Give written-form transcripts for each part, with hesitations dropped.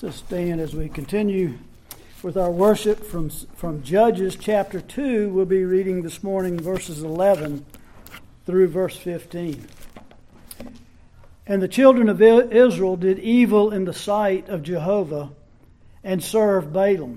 So stand as we continue with our worship from Judges chapter 2. We'll be reading this morning verses 11 through verse 15. And the children of Israel did evil in the sight of Jehovah and served Balaam.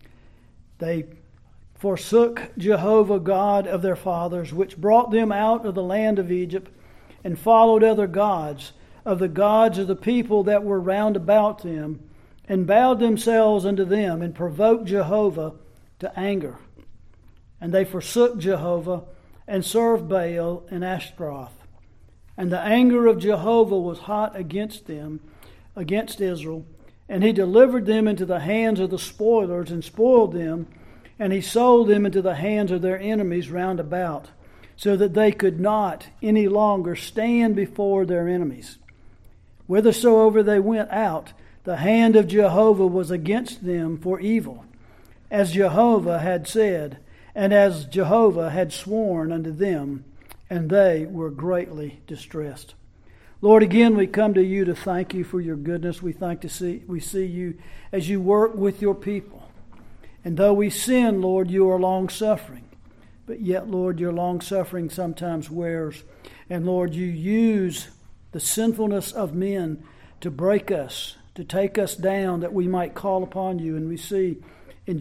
They forsook Jehovah God of their fathers, which brought them out of the land of Egypt, and followed other gods of the people that were round about them, and bowed themselves unto them, and provoked Jehovah to anger. And they forsook Jehovah, and served Baal and Ashtaroth. And the anger of Jehovah was hot against them, against Israel, and he delivered them into the hands of the spoilers, and spoiled them, and he sold them into the hands of their enemies round about, so that they could not any longer stand before their enemies. Whithersoever they went out, the hand of Jehovah was against them for evil, as Jehovah had said, and as Jehovah had sworn unto them, and they were greatly distressed. Lord, again we come to you to thank you for your goodness. We see you as you work with your people. And though we sin, Lord, you are long-suffering. But yet, Lord, your long-suffering sometimes wears. And Lord, you use the sinfulness of men to break us, to take us down, that we might call upon you. And we see in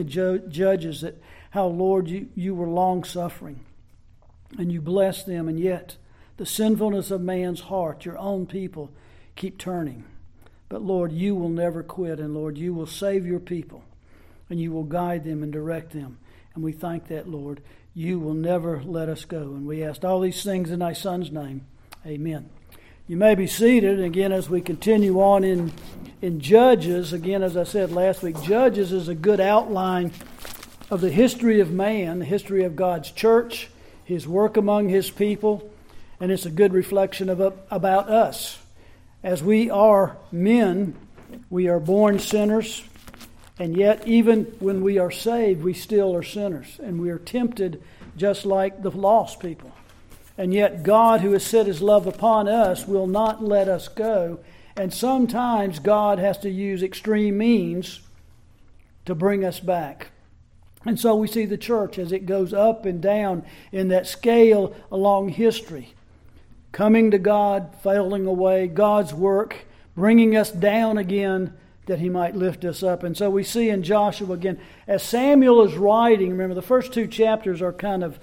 Judges that how, Lord, you were long-suffering. And you bless them, and yet the sinfulness of man's heart, your own people, keep turning. But Lord, you will never quit, and Lord, you will save your people, and you will guide them and direct them. And we thank that, Lord. You will never let us go. And we ask all these things in thy Son's name. Amen. You may be seated. Again, as we continue on in Judges, again, as I said last week, Judges is a good outline of the history of man, the history of God's church, his work among his people, and it's a good reflection about us. As we are men, we are born sinners, and yet even when we are saved, we still are sinners, and we are tempted just like the lost people. And yet God, who has set his love upon us, will not let us go. And sometimes God has to use extreme means to bring us back. And so we see the church as it goes up and down in that scale along history. Coming to God, failing away, God's work, bringing us down again that he might lift us up. And so we see in Joshua again, as Samuel is writing, remember the first two chapters are kind of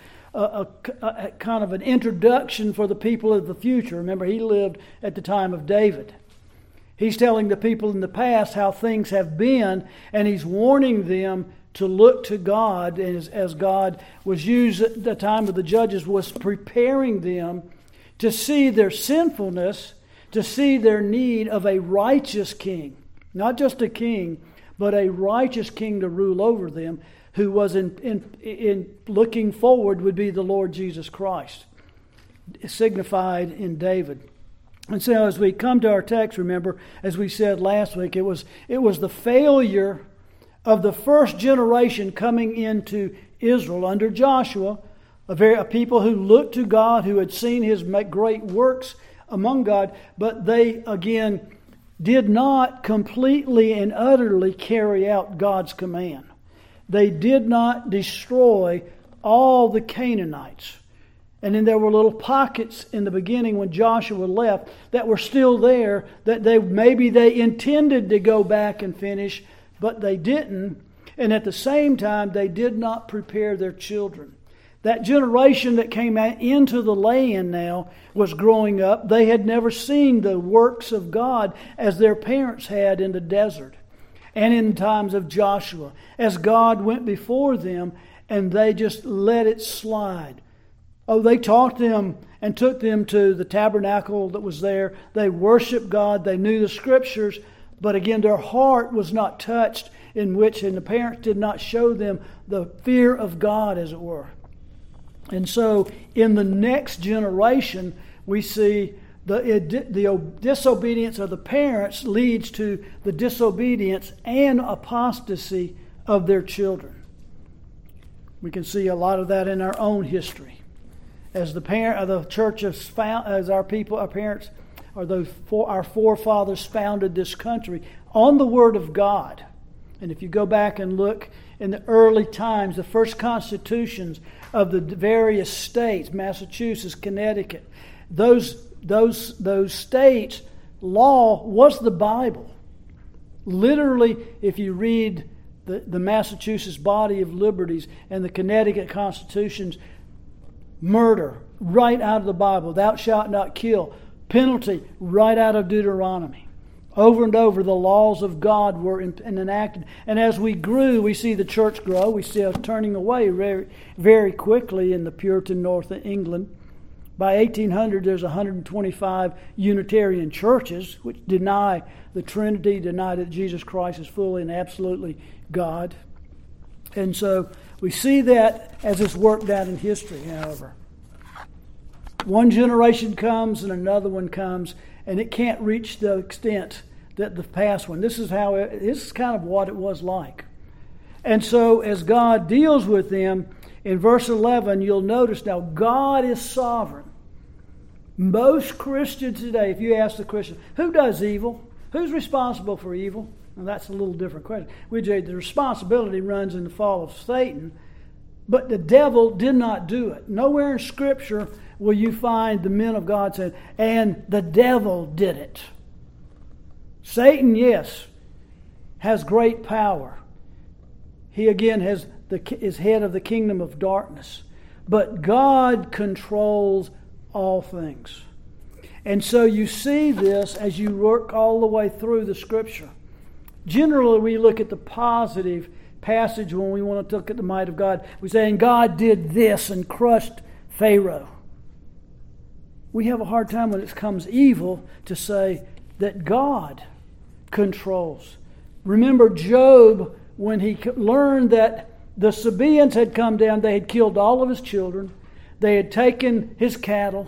an introduction for the people of the future. Remember, he lived at the time of David. He's telling the people in the past how things have been, and he's warning them to look to God, as God was used at the time of the Judges, was preparing them to see their sinfulness, to see their need of a righteous king. Not just a king, but a righteous king to rule over them, who was in looking forward would be the Lord Jesus Christ, signified in David. And so as we come to our text, remember, as we said last week, it was the failure of the first generation coming into Israel under Joshua, a people who looked to God, who had seen his great works among God, but they, again, did not completely and utterly carry out God's command. They did not destroy all the Canaanites. And then there were little pockets in the beginning when Joshua left that were still there, that maybe they intended to go back and finish, but they didn't. And at the same time, they did not prepare their children. That generation that came into the land now was growing up. They had never seen the works of God as their parents had in the desert and in times of Joshua, as God went before them and they just let it slide. Oh, they taught them and took them to the tabernacle that was there. They worshiped God. They knew the scriptures. But again, their heart was not touched, and the parents did not show them the fear of God, as it were. And so in the next generation, we see the disobedience of the parents leads to the disobedience and apostasy of their children. We can see a lot of that in our own history. As the church has found, as our parents or our forefathers founded this country on the Word of God. And if you go back and look in the early times, the first constitutions of the various states, Massachusetts, Connecticut, those states' law was the Bible. Literally, if you read the Massachusetts Body of Liberties and the Connecticut Constitutions, murder, right out of the Bible. Thou shalt not kill. Penalty, right out of Deuteronomy. Over and over, the laws of God were enacted. And as we grew, we see the church grow. We see us turning away very, very quickly in the Puritan North of England. By 1800, there's 125 Unitarian churches which deny the Trinity, deny that Jesus Christ is fully and absolutely God. And so we see that as it's worked out in history, however. One generation comes and another one comes, and it can't reach the extent that the past one. This is kind of what it was like. And so as God deals with them, in verse 11, you'll notice now God is sovereign. Most Christians today, if you ask the Christian, who does evil? Who's responsible for evil? Well, that's a little different question. The responsibility runs in the fall of Satan, but the devil did not do it. Nowhere in Scripture will you find the men of God saying, and the devil did it. Satan, yes, has great power. He again is head of the kingdom of darkness. But God controls all things. And so you see this as you work all the way through the Scripture. Generally, we look at the positive passage when we want to look at the might of God. We say, and God did this and crushed Pharaoh. We have a hard time when it comes evil to say that God controls. Remember Job, when he learned that the Sabaeans had come down, they had killed all of his children, they had taken his cattle,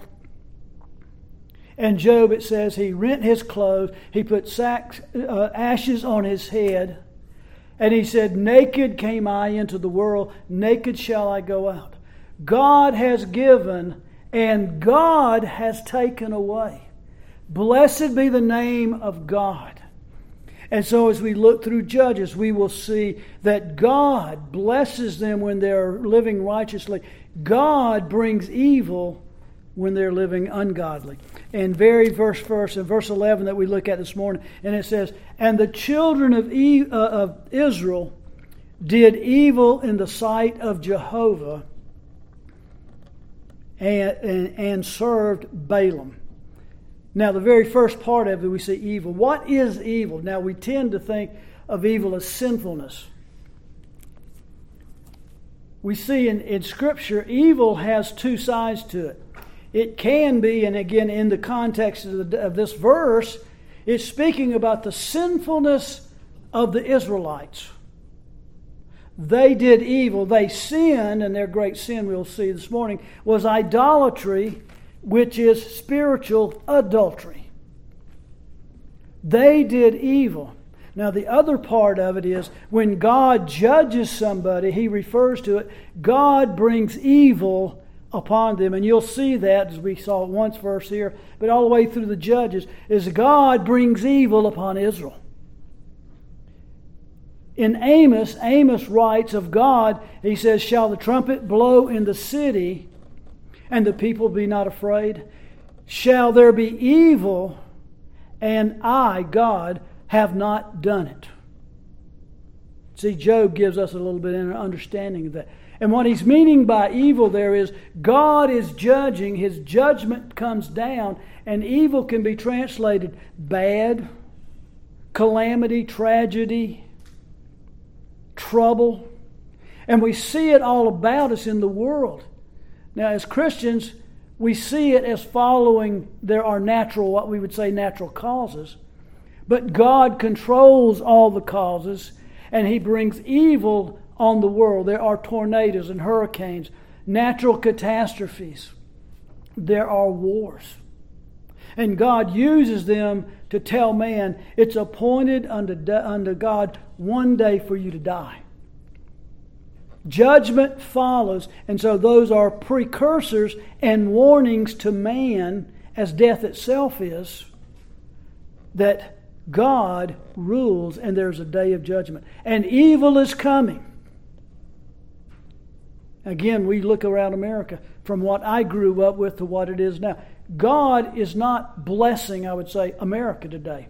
and Job, it says, he rent his clothes, he put ashes on his head, and he said, naked came I into the world, naked shall I go out. God has given, and God has taken away. Blessed be the name of God. And so as we look through Judges, we will see that God blesses them when they're living righteously. God brings evil when they're living ungodly. And very verse 11 that we look at this morning, and it says, and the children of Israel did evil in the sight of Jehovah and served Balaam. Now, the very first part of it, we see evil. What is evil? Now, we tend to think of evil as sinfulness. We see in Scripture, evil has two sides to it. It can be, and again, in the context of this verse, it's speaking about the sinfulness of the Israelites. They did evil. They sinned, and their great sin, we'll see this morning, was idolatry, which is spiritual adultery. They did evil. Now, the other part of it is when God judges somebody, He refers to it, God brings evil upon them. And you'll see that, as we saw once verse here, but all the way through the Judges, is God brings evil upon Israel. In Amos writes of God, he says, shall the trumpet blow in the city, and the people be not afraid? Shall there be evil, and I, God, have not done it? See, Job gives us a little bit of an understanding of that. And what he's meaning by evil there is God is judging. His judgment comes down, and evil can be translated bad, calamity, tragedy, trouble. And we see it all about us in the world. Now, as Christians, we see it as following our natural, what we would say natural causes. But God controls all the causes, and He brings evil on the world. There are tornadoes and hurricanes, natural catastrophes. There are wars. And God uses them to tell man, it's appointed unto God one day for you to die. Judgment follows, and so those are precursors and warnings to man, as death itself is, that God rules and there's a day of judgment. And evil is coming. Again, we look around America from what I grew up with to what it is now. God is not blessing, I would say, America today.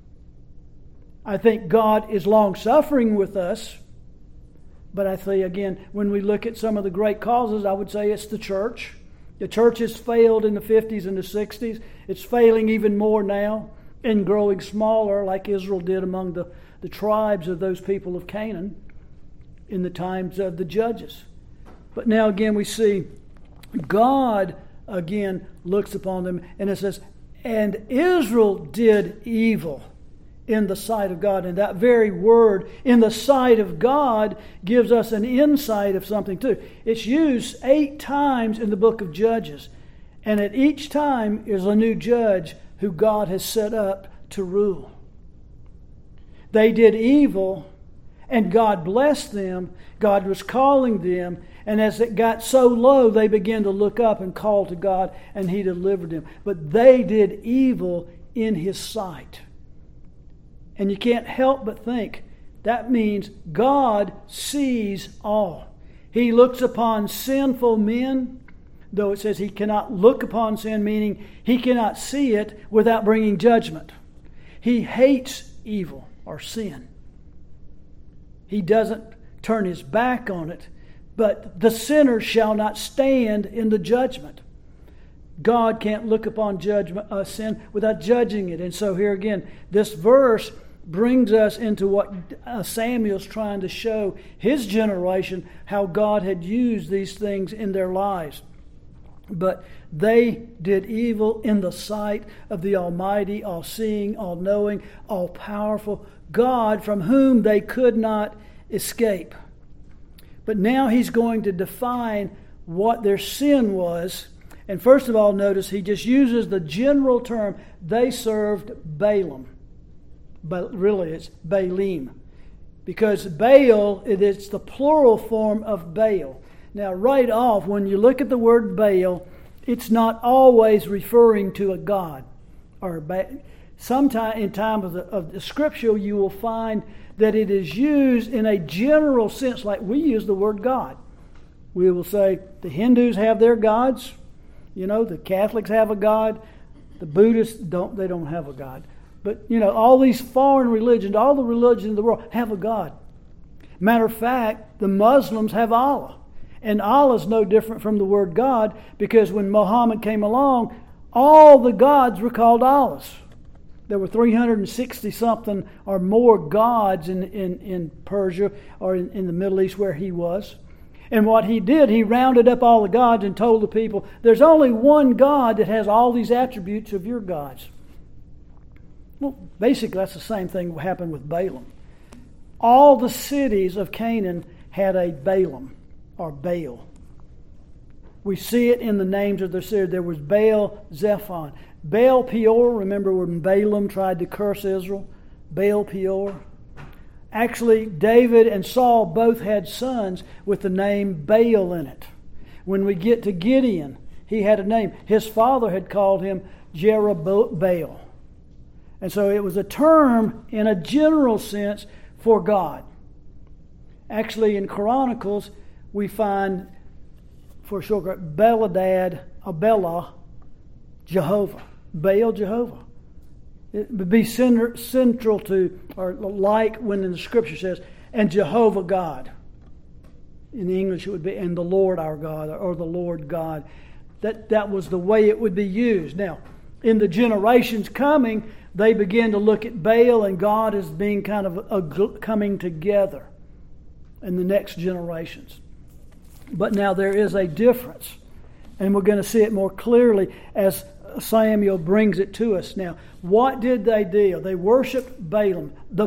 I think God is long-suffering with us. But I say again, when we look at some of the great causes, I would say it's the church. The church has failed in the 50s and the 60s. It's failing even more now and growing smaller like Israel did among the tribes of those people of Canaan in the times of the judges. But now again we see God again looks upon them and it says, and Israel did evil in the sight of God. And that very word, in the sight of God, gives us an insight of something too. It's used 8 times in the book of Judges. And at each time is a new judge who God has set up to rule. They did evil, and God blessed them. God was calling them. And as it got so low, they began to look up and call to God, and He delivered them. But they did evil in His sight. And you can't help but think that means God sees all. He looks upon sinful men, though it says He cannot look upon sin, meaning He cannot see it without bringing judgment. He hates evil or sin. He doesn't turn His back on it, but the sinner shall not stand in the judgment. God can't look upon sin without judging it. And so here again, this verse brings us into what Samuel's trying to show his generation, how God had used these things in their lives. But they did evil in the sight of the Almighty, all-seeing, all-knowing, all-powerful God, from whom they could not escape. But now He's going to define what their sin was. And first of all, notice He just uses the general term, they served Balaam. But really it's Baalim. Because Baal, it's the plural form of Baal. Now right off, when you look at the word Baal, it's not always referring to a god. Sometime in time of the Scripture, you will find that it is used in a general sense, like we use the word God. We will say the Hindus have their gods. The Catholics have a God. The Buddhists don't have a God. But, all these foreign religions, all the religions in the world have a God. Matter of fact, the Muslims have Allah. And Allah is no different from the word God, because when Muhammad came along, all the gods were called Allahs. There were 360-something or more gods in Persia or in the Middle East where he was. And what he did, he rounded up all the gods and told the people, there's only one God that has all these attributes of your gods. Well, basically that's the same thing that happened with Balaam. All the cities of Canaan had a Balaam or Baal. We see it in the names of their cities. There was Baal Zephon. Baal Peor, remember when Balaam tried to curse Israel? Baal Peor. Actually, David and Saul both had sons with the name Baal in it. When we get to Gideon, he had a name. His father had called him Jerubbaal. And so it was a term in a general sense for God. Actually, in Chronicles, we find, for short, Beladad, Bela, Jehovah. Baal, Jehovah. It would be central to, or like when in the Scripture says, and Jehovah God. In English it would be, and the Lord our God, or the Lord God. That was the way it would be used. Now, in the generations coming, they begin to look at Baal and God as being kind of coming together in the next generations. But now there is a difference. And we're going to see it more clearly as Samuel brings it to us. Now, what did they do? They worshiped Balaam, the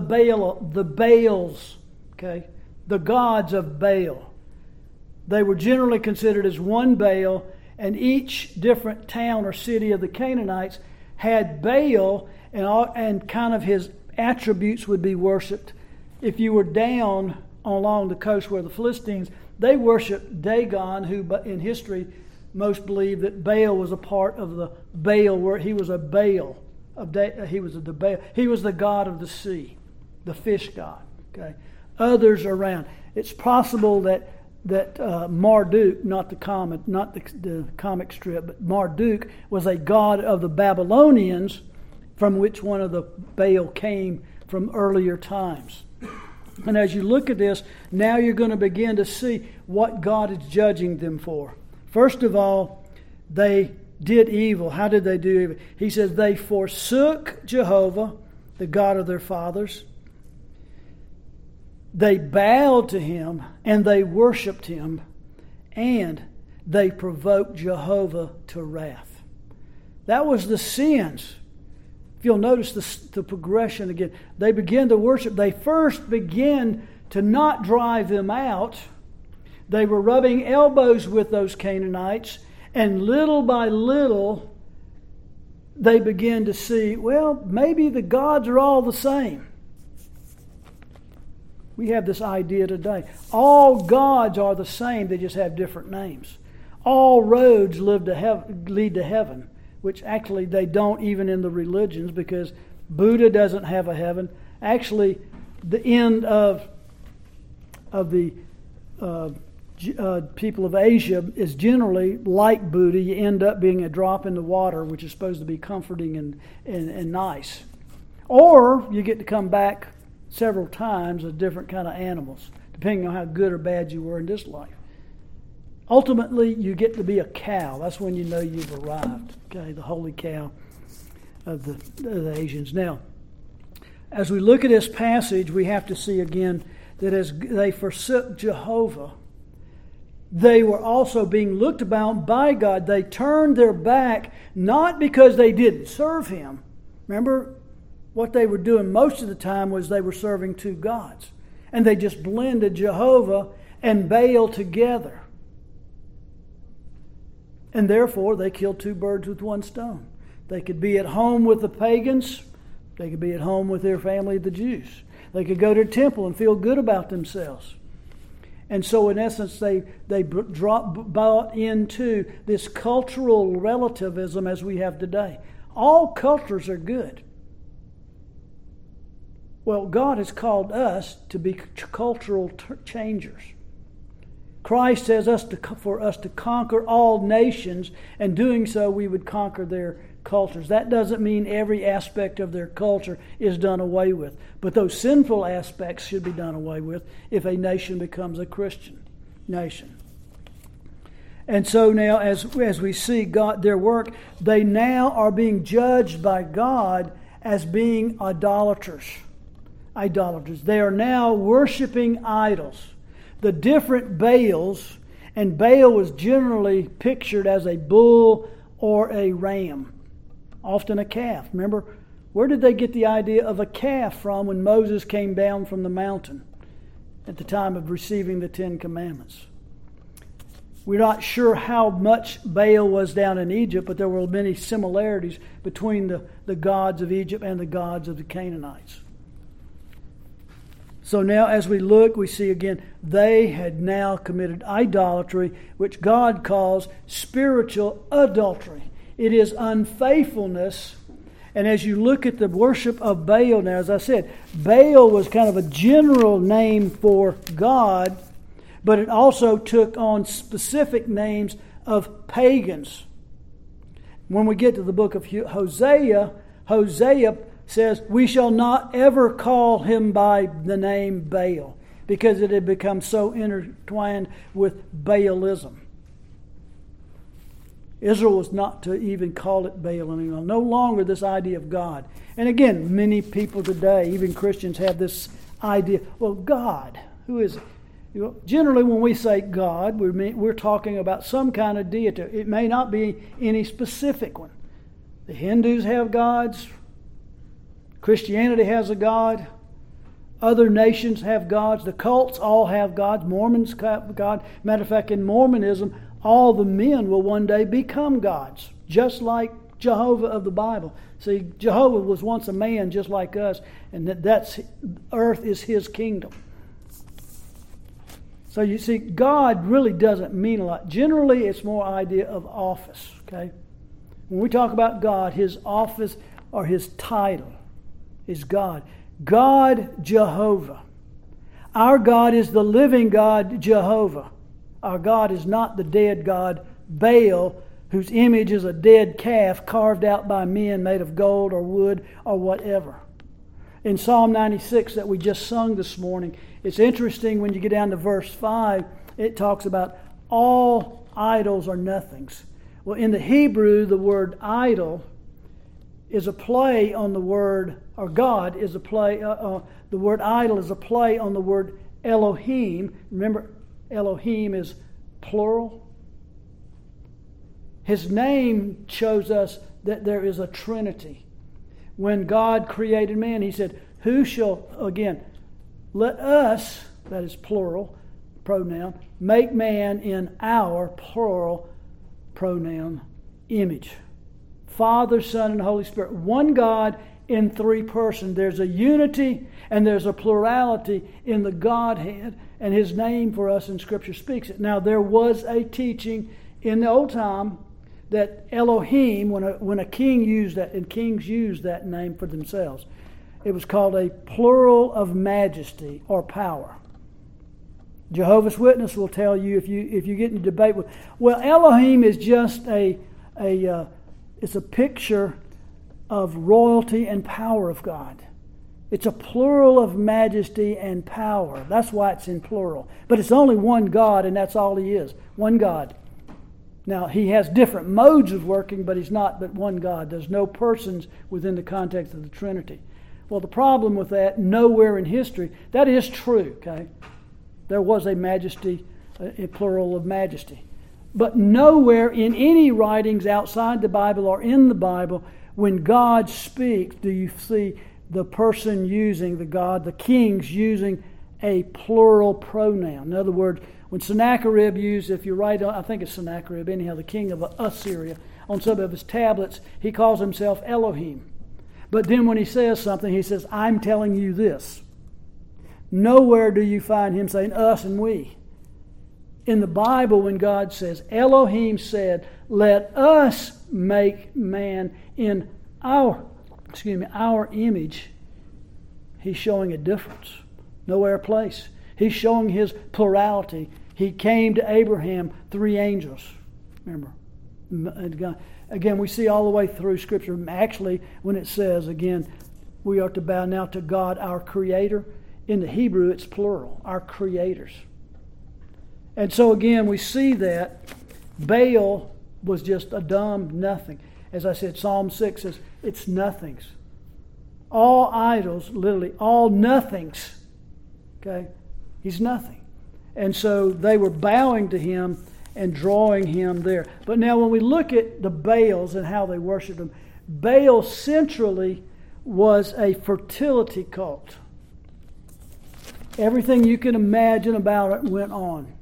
Baals, okay? The gods of Baal. They were generally considered as one Baal, and each different town or city of the Canaanites had Baal, and kind of his attributes would be worshipped. If you were down along the coast where the Philistines, they worshipped Dagon, who in history most believe that Baal was a part of the Baal, where he was a Baal he was the god of the sea, the fish god. Okay, others around. It's possible that Marduk, not the comic strip, but Marduk was a god of the Babylonians, from which one of the Baal came from earlier times. And as you look at this, now you're going to begin to see what God is judging them for. First of all, they did evil. How did they do evil? He says they forsook Jehovah, the God of their fathers. They bowed to him and they worshipped him, and they provoked Jehovah to wrath. That was the sins. If you'll notice the progression again, they begin to worship. They first begin to not drive them out. They were rubbing elbows with those Canaanites, and little by little, they begin to see, well, maybe the gods are all the same. We have this idea today. All gods are the same, they just have different names. All roads lead to heaven, which actually they don't even in the religions, because Buddha doesn't have a heaven. Actually, the end of the people of Asia is generally like Buddha. You end up being a drop in the water, which is supposed to be comforting and nice. Or you get to come back several times as different kind of animals, depending on how good or bad you were in this life. Ultimately, you get to be a cow. That's when you know you've arrived. Okay, the holy cow of the Asians. Now, as we look at this passage, we have to see again that as they forsook Jehovah, they were also being looked about by God. They turned their back, not because they didn't serve him. Remember, what they were doing most of the time was they were serving two gods. And they just blended Jehovah and Baal together. And therefore, they killed two birds with one stone. They could be at home with the pagans. They could be at home with their family, the Jews. They could go to the temple and feel good about themselves. And so, in essence, they bought into this cultural relativism as we have today. All cultures are good. Well, God has called us to be cultural changers. Christ says for us to conquer all nations, and doing so we would conquer their cultures. That doesn't mean every aspect of their culture is done away with, but those sinful aspects should be done away with if a nation becomes a Christian nation. And so now, as we see God, their work, they now are being judged by God as being idolaters. They are now worshiping idols. The different Baals, and Baal was generally pictured as a bull or a ram, often a calf. Remember, where did they get the idea of a calf from when Moses came down from the mountain at the time of receiving the Ten Commandments? We're not sure how much Baal was down in Egypt, but there were many similarities between the gods of Egypt and the gods of the Canaanites. So now as we look, we see again, they had now committed idolatry, which God calls spiritual adultery. It is unfaithfulness. And as you look at the worship of Baal now, as I said, Baal was kind of a general name for God, but it also took on specific names of pagans. When we get to the book of Hosea says, we shall not ever call him by the name Baal, because it had become so intertwined with Baalism. Israel was not to even call it Baal anymore. No longer this idea of God. And again, many people today, even Christians, have this idea, well, God, who is it? Generally, when we say God, we're talking about some kind of deity. It may not be any specific one. The Hindus have gods. Christianity has a God. Other nations have gods. The cults all have gods. Mormons have God. Matter of fact, in Mormonism, all the men will one day become gods, just like Jehovah of the Bible. See, Jehovah was once a man just like us, and that's earth is his kingdom. So you see, God really doesn't mean a lot. Generally, it's more idea of office, okay? When we talk about God, his office, or his title is God. God Jehovah. Our God is the living God Jehovah. Our God is not the dead God Baal, whose image is a dead calf carved out by men made of gold or wood or whatever. In Psalm 96 that we just sung this morning, it's interesting when you get down to verse 5, it talks about all idols are nothings. Well, in the Hebrew, the word idol is a play on the word, or God is a play, the word idol is a play on the word Elohim. Remember, Elohim is plural. His name shows us that there is a Trinity. When God created man, he said, who shall, again, let us, that is plural, pronoun, make man in our, plural, pronoun, image. Father, Son, and Holy Spirit. One God in three persons. There's a unity and there's a plurality in the Godhead, and his name for us in Scripture speaks it. Now, there was a teaching in the old time that Elohim, when a king used that, and kings used that name for themselves, it was called a plural of majesty or power. Jehovah's Witness will tell you if you get in a debate with, well, Elohim is just it's a picture of royalty and power of God. It's a plural of majesty and power. That's why it's in plural. But it's only one God, and that's all he is. One God. Now, he has different modes of working, but he's not but one God. There's no persons within the context of the Trinity. Well, the problem with that, nowhere in history, that is true, okay? There was a majesty, a plural of majesty. But nowhere in any writings outside the Bible or in the Bible, when God speaks, do you see the person using, the kings using a plural pronoun. In other words, when Sennacherib used, if you write, I think it's Sennacherib, anyhow, the king of Assyria, on some of his tablets, he calls himself Elohim. But then when he says something, he says, I'm telling you this. Nowhere do you find him saying us and we. In the Bible, when God says, Elohim said, let us make man in our image, he's showing a difference. Nowhere place. He's showing his plurality. He came to Abraham, 3 angels. Remember? Again, we see all the way through Scripture, actually, when it says, again, we are to bow now to God, our Creator. In the Hebrew, it's plural, our creators. And so again, we see that Baal was just a dumb nothing. As I said, Psalm 6 says, it's nothings. All idols, literally, all nothings. Okay? He's nothing. And so they were bowing to him and drawing him there. But now when we look at the Baals and how they worshiped them, Baal centrally was a fertility cult. Everything you can imagine about it went on.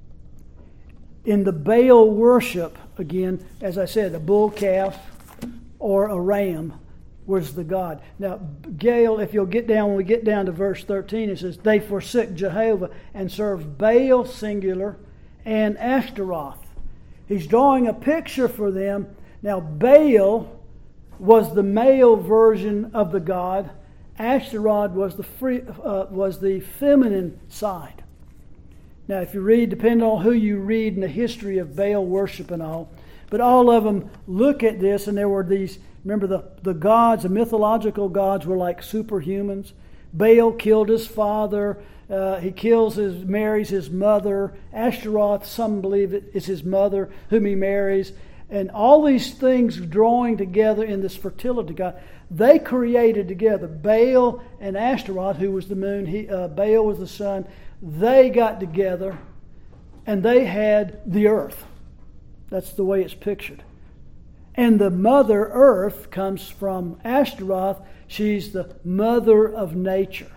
In the Baal worship, again, as I said, a bull calf or a ram was the god. Now, Gael, if you'll get down, when we get down to verse 13, it says, they forsook Jehovah and served Baal, singular, and Ashtaroth. He's drawing a picture for them. Now, Baal was the male version of the god. Ashtaroth was the feminine side. Now, if you read, depending on who you read in the history of Baal worship and all, but all of them look at this, and there were these, remember the gods, the mythological gods were like superhumans. Baal killed his father. He marries his mother. Ashtaroth, some believe it is his mother, whom he marries. And all these things drawing together in this fertility god, they created together. Baal and Ashtaroth, who was the moon, Baal was the sun. They got together and they had the earth. That's the way it's pictured. And the mother earth comes from Ashtaroth. She's the mother of nature.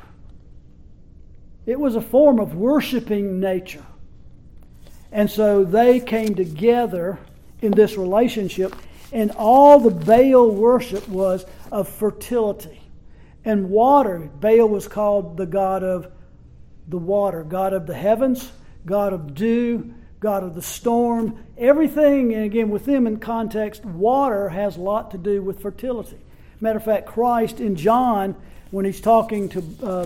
It was a form of worshiping nature. And so they came together in this relationship, and all the Baal worship was of fertility. And water, Baal was called the god of the water, God of the heavens, God of dew, God of the storm, everything. And again, with them in context, water has a lot to do with fertility. Matter of fact, Christ in John, when he's talking to I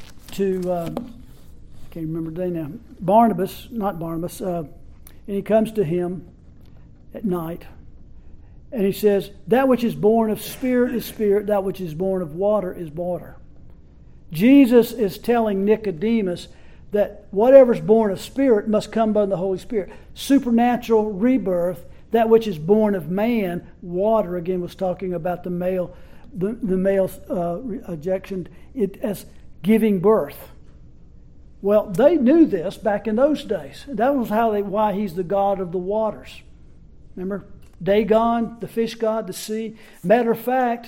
can't remember the name now, Barnabas, and he comes to him at night, and he says, that which is born of spirit is spirit, that which is born of water is water. Jesus is telling Nicodemus that whatever's born of spirit must come by the Holy Spirit. Supernatural rebirth, that which is born of man, water, again was talking about the male ejection, it as giving birth. Well, they knew this back in those days. That was why he's the God of the waters. Remember? Dagon, the fish god, the sea. Matter of fact,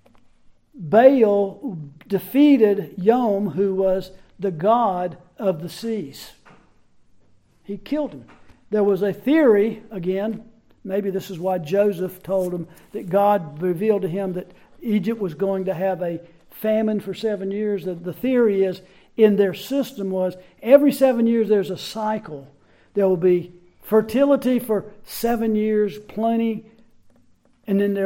Baal defeated Yom, who was the god of the seas. He killed him. There was a theory, again, maybe this is why Joseph told him that God revealed to him that Egypt was going to have a famine for 7 years. The theory is, in their system was, every 7 years there's a cycle. There will be fertility for 7 years, plenty, and then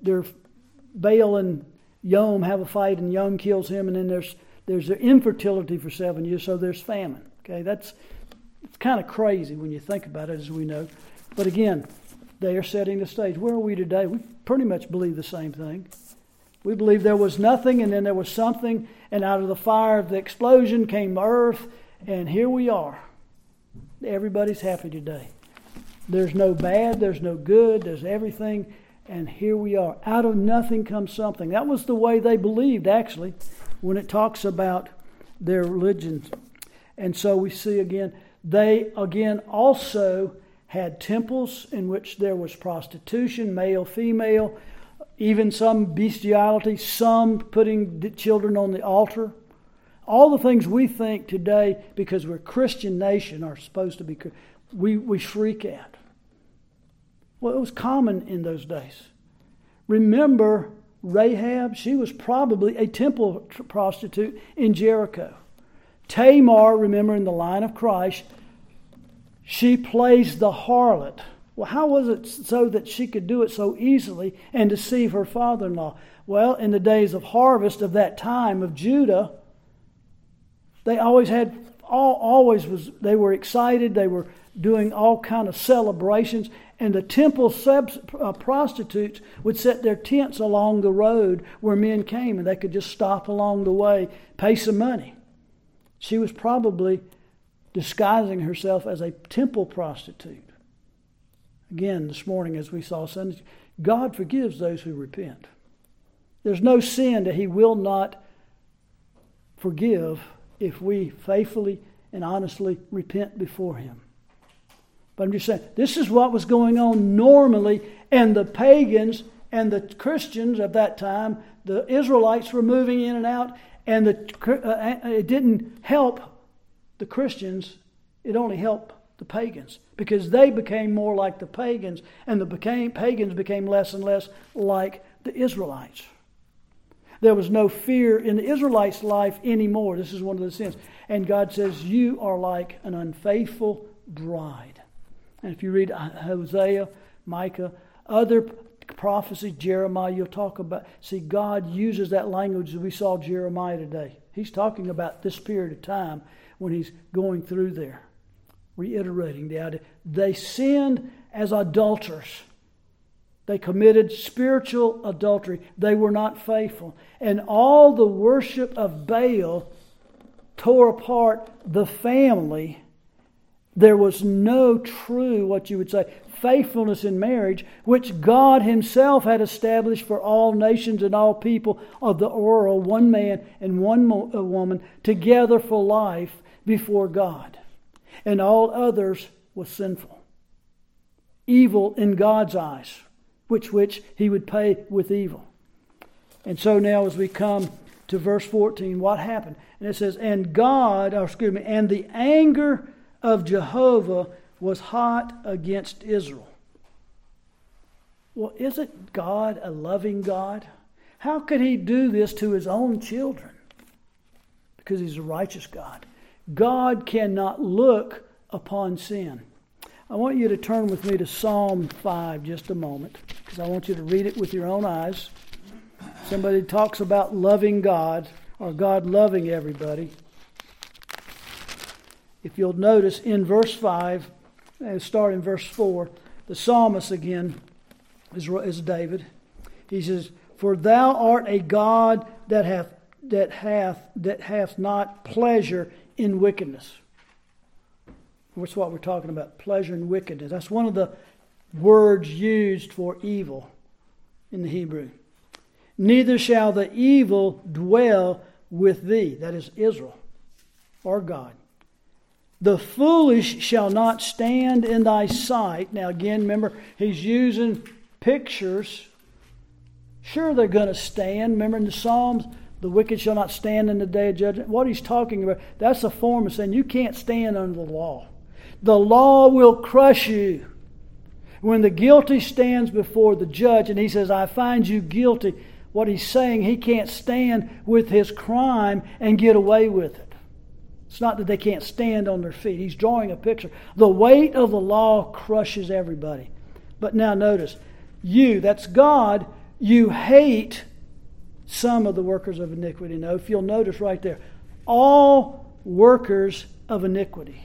Baal and Yom have a fight, and Yom kills him, and then there's infertility for 7 years, so there's famine. Okay, it's kind of crazy when you think about it, as we know. But again, they are setting the stage. Where are we today? We pretty much believe the same thing. We believe there was nothing, and then there was something, and out of the fire of the explosion came earth, and here we are. Everybody's happy today. There's no bad, there's no good, there's everything, and here we are. Out of nothing comes something. That was the way they believed, actually, when it talks about their religions. And so we see again, they again also had temples in which there was prostitution, male, female, even some bestiality, some putting children on the altar. All the things we think today, because we're a Christian nation, are supposed to be, we shriek at. Well, it was common in those days. Remember Rahab? She was probably a temple prostitute in Jericho. Tamar, remember in the line of Christ, she plays the harlot. Well, how was it so that she could do it so easily and deceive her father-in-law? Well, in the days of harvest of that time of Judah, they always had, they were excited, they were doing all kind of celebrations, and the temple prostitutes would set their tents along the road where men came, and they could just stop along the way, pay some money. She was probably disguising herself as a temple prostitute. Again, this morning as we saw Sunday, God forgives those who repent. There's no sin that He will not forgive if we faithfully and honestly repent before Him. But I'm just saying, this is what was going on normally, and the pagans and the Christians of that time, the Israelites were moving in and out, and it didn't help the Christians, it only helped the pagans, because they became more like the pagans, and the pagans became less and less like the Israelites. There was no fear in the Israelites' life anymore. This is one of the sins. And God says, you are like an unfaithful bride. And if you read Hosea, Micah, other prophecies, Jeremiah, you'll talk about, see, God uses that language as we saw Jeremiah today. He's talking about this period of time when he's going through there, reiterating the idea. They sinned as adulterers. They committed spiritual adultery. They were not faithful. And all the worship of Baal tore apart the family. There was no true, what you would say, faithfulness in marriage, which God Himself had established for all nations and all people of the world, one man and one woman, together for life before God. And all others was sinful. Evil in God's eyes, which He would pay with evil. And so now as we come to verse 14, what happened? And it says, and the anger of Jehovah was hot against Israel. Well, isn't God a loving God? How could He do this to His own children? Because He's a righteous God. God cannot look upon sin. I want you to turn with me to Psalm 5 just a moment, because I want you to read it with your own eyes. somebody talks about loving God or God loving everybody, if you'll notice in verse 5, and start in verse 4, the psalmist again is David. He says, "For thou art a God that hath not pleasure in wickedness." That's what we're talking about, pleasure in wickedness. That's one of the words used for evil in the Hebrew. "Neither shall the evil dwell with thee," that is Israel or God. "The foolish shall not stand in thy sight." Now again, remember, he's using pictures. Sure, they're going to stand. Remember in the Psalms, the wicked shall not stand in the day of judgment. What he's talking about, that's a form of saying you can't stand under the law. The law will crush you. When the guilty stands before the judge and he says, "I find you guilty," what he's saying, he can't stand with his crime and get away with it. It's not that they can't stand on their feet. He's drawing a picture. The weight of the law crushes everybody. But now notice, you, that's God, you hate some of the workers of iniquity. Now, if you'll notice right there, all workers of iniquity.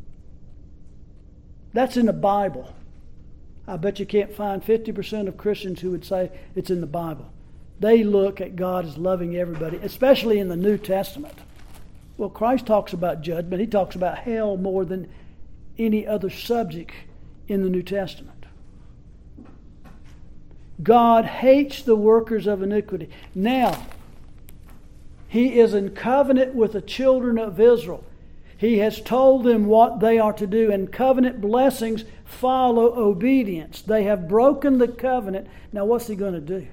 That's in the Bible. I bet you can't find 50% of Christians who would say it's in the Bible. They look at God as loving everybody, especially in the New Testament. Well, Christ talks about judgment. He talks about hell more than any other subject in the New Testament. God hates the workers of iniquity. Now, He is in covenant with the children of Israel. He has told them what they are to do, and covenant blessings follow obedience. They have broken the covenant. Now, what's He going to do?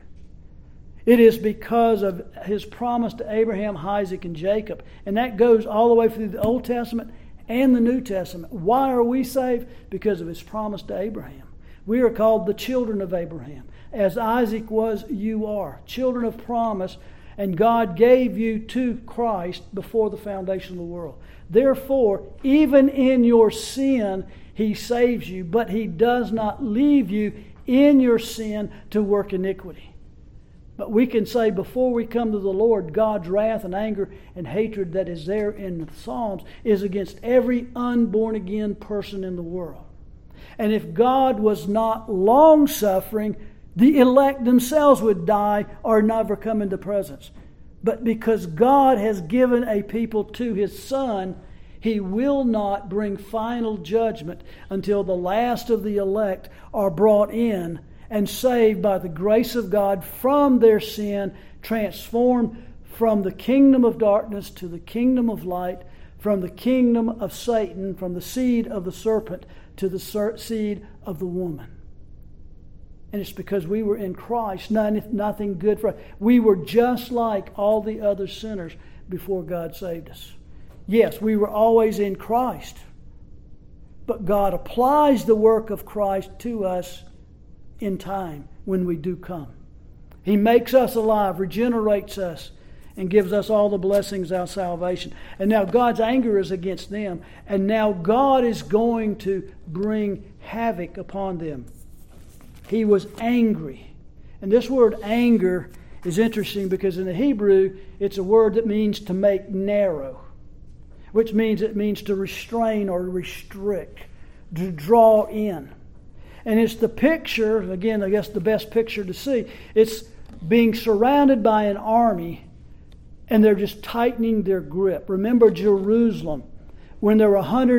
It is because of His promise to Abraham, Isaac, and Jacob. And that goes all the way through the Old Testament and the New Testament. Why are we saved? Because of His promise to Abraham. We are called the children of Abraham. As Isaac was, you are. Children of promise. And God gave you to Christ before the foundation of the world. Therefore, even in your sin, He saves you. But He does not leave you in your sin to work iniquity. But we can say before we come to the Lord, God's wrath and anger and hatred that is there in the Psalms is against every unborn again person in the world. And if God was not long-suffering, the elect themselves would die or never come into presence. But because God has given a people to His Son, He will not bring final judgment until the last of the elect are brought in and saved by the grace of God from their sin, transformed from the kingdom of darkness to the kingdom of light, from the kingdom of Satan, from the seed of the serpent to the seed of the woman. And it's because we were in Christ, nothing good for us. We were just like all the other sinners before God saved us. Yes, we were always in Christ, but God applies the work of Christ to us in time when we do come. He makes us alive, regenerates us, and gives us all the blessings of salvation. And now God's anger is against them, and now God is going to bring havoc upon them. He was angry. And this word anger is interesting because in the Hebrew, it's a word that means to make narrow, which means it means to restrain or restrict, to draw in. And it's the picture, again, I guess the best picture to see, it's being surrounded by an army and they're just tightening their grip. Remember Jerusalem, when there were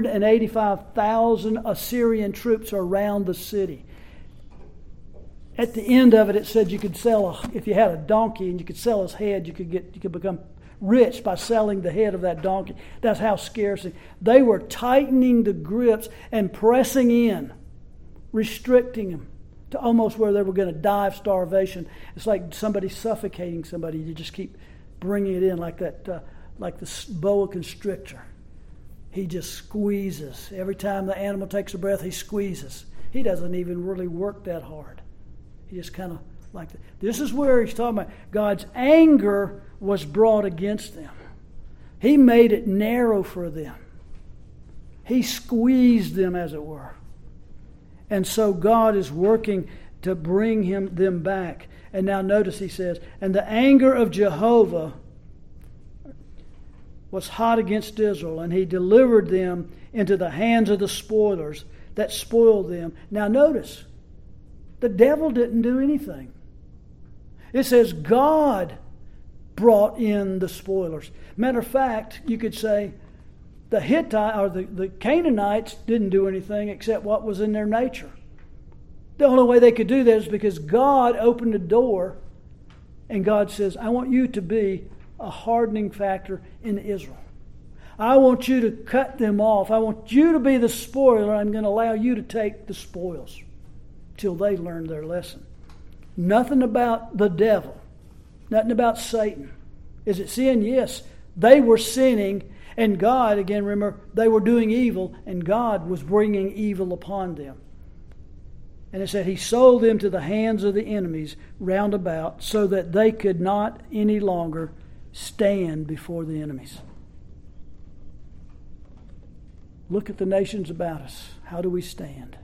185,000 Assyrian troops around the city. At the end of it, it said you could sell, if you had a donkey and you could sell his head, you could become rich by selling the head of that donkey. That's how scarce. They were tightening the grips and pressing in, restricting them to almost where they were going to die of starvation. It's like somebody suffocating somebody. You just keep bringing it in like that, like the boa constrictor. He just squeezes. Every time the animal takes a breath, he squeezes. He doesn't even really work that hard. He just kind of like that. This is where he's talking about God's anger was brought against them. He made it narrow for them. He squeezed them, as it were. And so God is working to bring them back. And now notice he says, and the anger of Jehovah was hot against Israel, and he delivered them into the hands of the spoilers that spoiled them. Now notice, the devil didn't do anything. It says God brought in the spoilers. Matter of fact, you could say the Hittite or the Canaanites didn't do anything except what was in their nature. The only way they could do that is because God opened the door, and God says, I want you to be a hardening factor in Israel. I want you to cut them off. I want you to be the spoiler. I'm going to allow you to take the spoils till they learn their lesson. Nothing about the devil. Nothing about Satan. Is it sin? Yes. They were sinning, and God, again, remember, they were doing evil, and God was bringing evil upon them. And it said he sold them to the hands of the enemies round about, so that they could not any longer stand before the enemies. Look at the nations about us. How do we stand?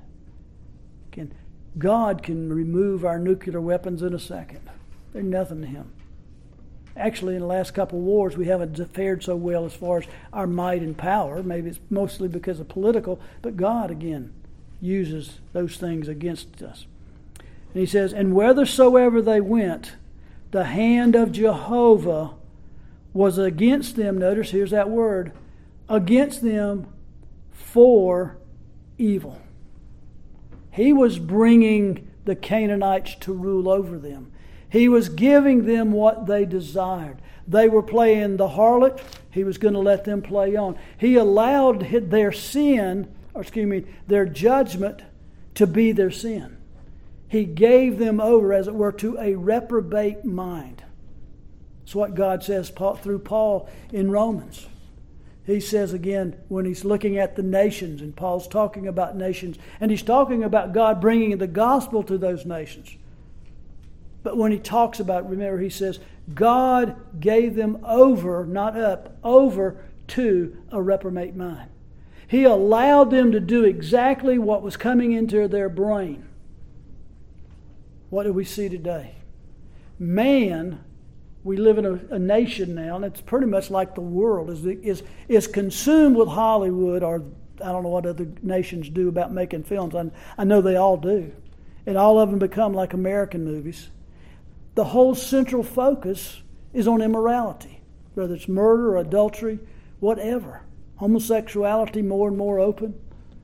God can remove our nuclear weapons in a second. They're nothing to Him. Actually, in the last couple of wars, we haven't fared so well as far as our might and power. Maybe it's mostly because of political, but God, again, uses those things against us. And he says, and whithersoever they went, the hand of Jehovah was against them. Notice, here's that word, against them for evil. He was bringing the Canaanites to rule over them. He was giving them what they desired. They were playing the harlot. He was going to let them play on. He allowed their sin, their judgment to be their sin. He gave them over, as it were, to a reprobate mind. That's what God says through Paul in Romans. He says again, when he's looking at the nations, and Paul's talking about nations, and he's talking about God bringing the gospel to those nations. But when he talks about, remember, he says, God gave them over, not up, over to a reprobate mind. He allowed them to do exactly what was coming into their brain. What do we see today? Man, we live in a nation now, and it's pretty much like the world, is consumed with Hollywood, or I don't know what other nations do about making films. I know they all do. And all of them become like American movies. The whole central focus is on immorality, whether it's murder or adultery, whatever. Homosexuality more and more open.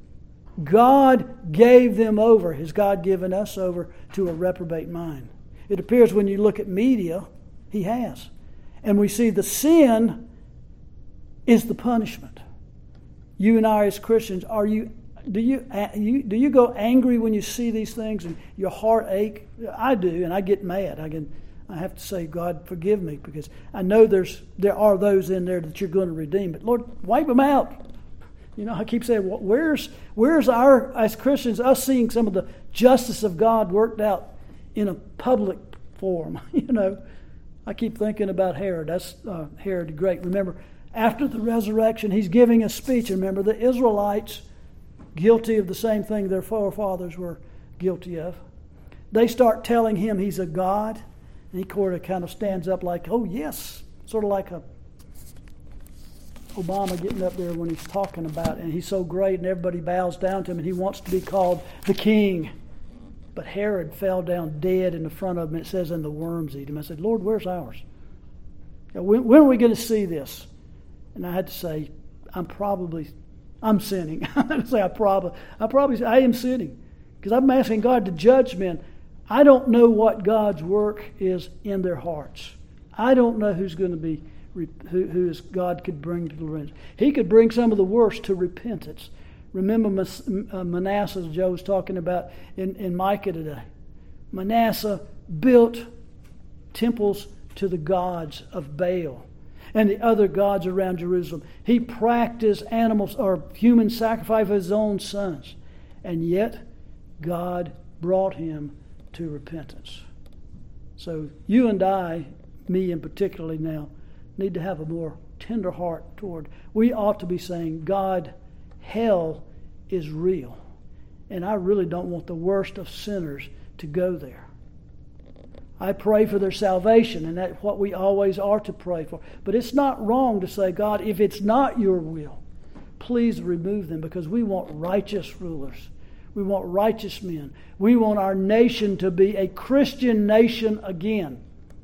God gave them over, has God given us over, to a reprobate mind. It appears when you look at media, He has. And we see the sin is the punishment. You and I as Christians, do you go angry when you see these things and your heart ache? I do, and I get mad. I have to say, God, forgive me, because I know there are those in there that you're going to redeem. But Lord, wipe them out. You know, I keep saying, where's our, as Christians, us seeing some of the justice of God worked out in a public form? You know, I keep thinking about Herod. That's Herod the Great. Remember, after the resurrection, he's giving a speech. And remember, the Israelites, guilty of the same thing their forefathers were guilty of. They start telling him he's a god. And he kind of stands up like, oh yes, sort of like Obama getting up there when he's talking about it. And he's so great, and everybody bows down to him, and he wants to be called the king. But Herod fell down dead in the front of him. It says, and the worms eat him. I said, Lord, where's ours? When are we going to see this? And I had to say, I'm sinning. I had to say, I am sinning. Because I'm asking God to judge men. I don't know what God's work is in their hearts. I don't know who's going to be, who is God could bring to deliverance. He could bring some of the worst to repentance. Remember Manasseh, as Joe was talking about in Micah today. Manasseh built temples to the gods of Baal and the other gods around Jerusalem. He practiced animals or human sacrifice of his own sons. And yet, God brought him to repentance. So you and I, me in particularly now, need to have a more tender heart toward. We ought to be saying, God, hell is real. And I really don't want the worst of sinners to go there. I pray for their salvation, and that's what we always are to pray for. But it's not wrong to say, God, if it's not your will, please remove them, because we want righteous rulers. We want righteous men. We want our nation to be a Christian nation again.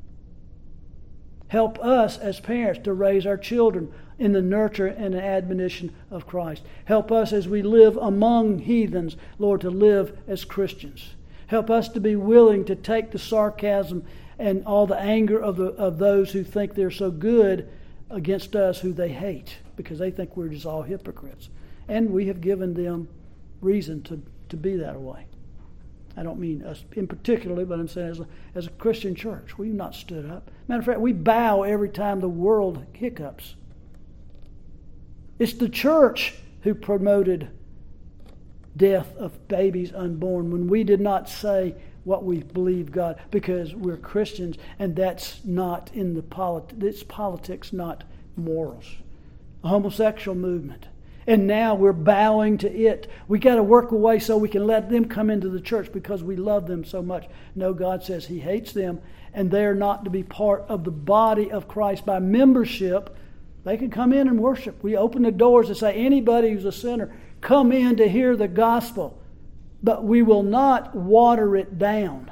Help us as parents to raise our children in the nurture and admonition of Christ. Help us as we live among heathens, Lord, to live as Christians. Help us to be willing to take the sarcasm and all the anger of those who think they're so good against us who they hate, because they think we're just all hypocrites. And we have given them reason to be that way. I don't mean us in particular, but I'm saying as a Christian church, we've not stood up. Matter of fact, we bow every time the world hiccups. It's the church who promoted death of babies unborn when we did not say what we believe God, because we're Christians, and that's not in the it's politics, not morals. A homosexual movement. And now we're bowing to it. We got to work away so we can let them come into the church because we love them so much. No, God says He hates them, and they are not to be part of the body of Christ by membership. They can come in and worship. We open the doors and say, anybody who's a sinner, come in to hear the gospel. But we will not water it down.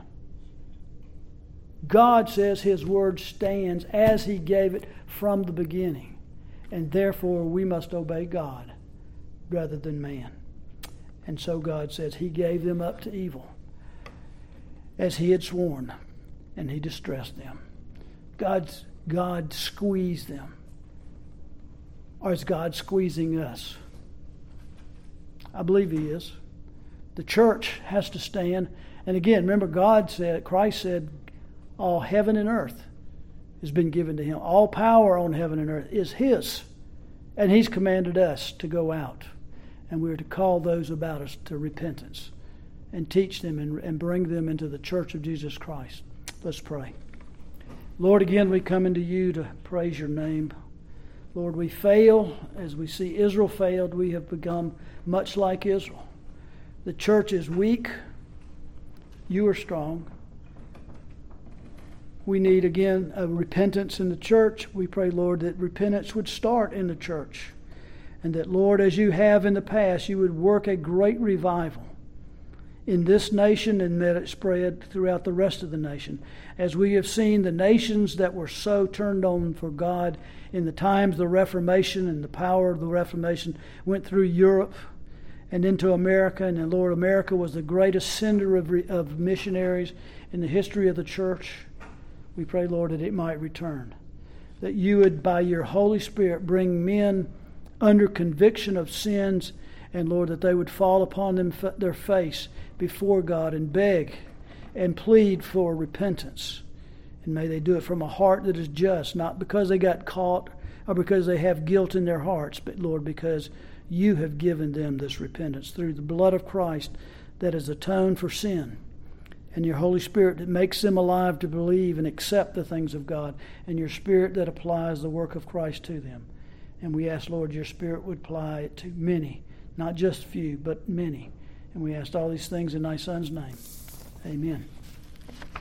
God says His word stands as He gave it from the beginning. And therefore we must obey God rather than man. And so God says He gave them up to evil as He had sworn, and He distressed them. God squeezed them. Or is God squeezing us? I believe He is. The church has to stand. And again, remember Christ said, all heaven and earth has been given to Him. All power on heaven and earth is His. And He's commanded us to go out. And we're to call those about us to repentance and teach them and bring them into the church of Jesus Christ. Let's pray. Lord, again, we come into You to praise Your name. Lord, we fail. As we see Israel failed, we have become much like Israel. The church is weak. You are strong. We need, again, a repentance in the church. We pray, Lord, that repentance would start in the church. And that, Lord, as You have in the past, You would work a great revival in this nation and that it spread throughout the rest of the nation. As we have seen the nations that were so turned on for God in the times of the Reformation, and the power of the Reformation went through Europe and into America. And then, Lord, America was the greatest sender of missionaries in the history of the church. We pray, Lord, that it might return. That You would, by Your Holy Spirit, bring men under conviction of sins, and, Lord, that they would fall upon their face before God and beg and plead for repentance. And may they do it from a heart that is just, not because they got caught or because they have guilt in their hearts, but, Lord, because You have given them this repentance through the blood of Christ that has atoned for sin, and Your Holy Spirit that makes them alive to believe and accept the things of God, and Your Spirit that applies the work of Christ to them. And we ask, Lord, Your Spirit would apply it to many, not just few, but many. And we ask all these things in Thy Son's name. Amen.